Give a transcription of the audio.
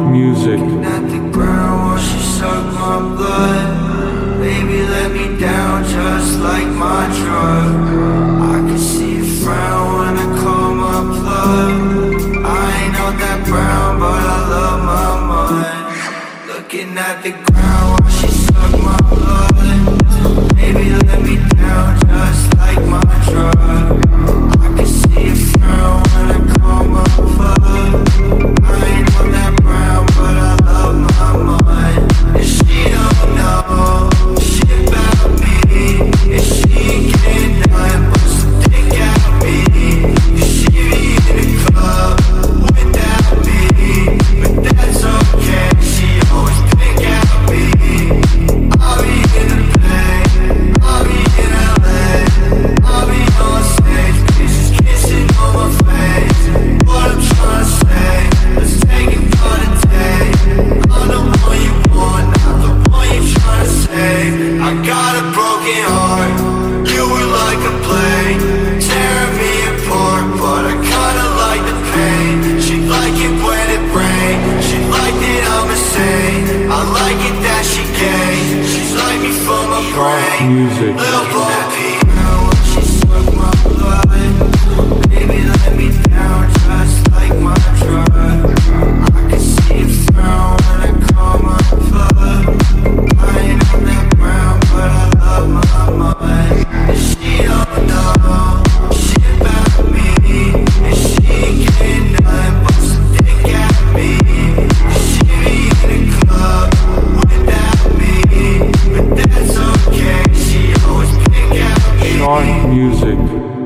music. Looking at the ground while she sucked my blood. Baby, let me down just like my drug. I can see a frown when I call my plug. I ain't on that brown, but I love my mud. Looking at the ground while she sucked my blood. Baby, let me down just like my drug. I can see a frown when I call my plug. I ain't on that brown, but I love my mud. And she don't know shit about me. And she can't nothing but stick at me. She be in the club without me, but that's okay. She always pick at me. I'll be in the Bay, I'll be in LA, I'll be on stage, bitches kissing on my face. What I'm trying to say, let's take it for the day. I'm the one you want, not the one you're trying to save. I got a broken heart, you were like a plane, tearing me apart, but I kinda like the pain. She like it when it rains, she like that I'm insane. I like it that she gay, she's like me for my brain. Music. Little Bo Peep, she sucked my blood. Baby, let me down just like my drug. I can see it frown when I call my plug. I ain't on that brown, but I love my mud. And she don't know shit about me. And she can't nothing but stick at me. She be in the club without me, but that's okay. She always pick at me. Shark music.